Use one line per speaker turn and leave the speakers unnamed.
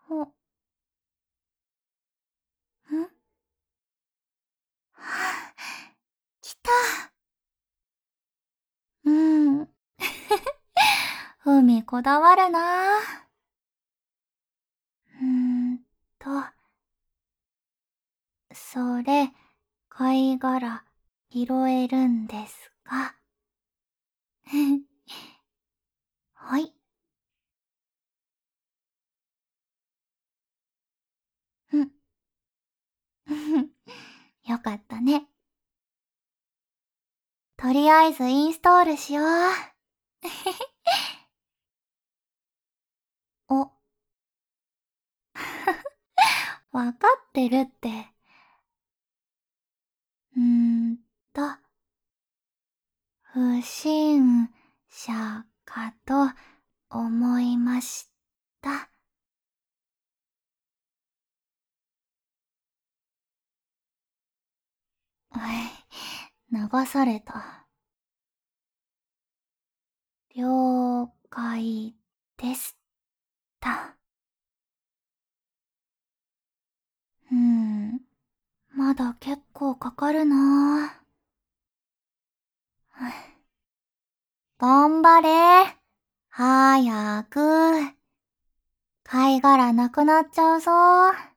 ん、はあ、来た。うん。海こだわるな。うーんと、それ、貝殻、拾えるんですか？はい。うん。よかったね。とりあえずインストールしよう。お、わかってるって。うーんと、不審者かと思いました。流された。了解です。た。まだ結構かかるなぁ。頑張れ。早く。貝殻なくなっちゃうぞ。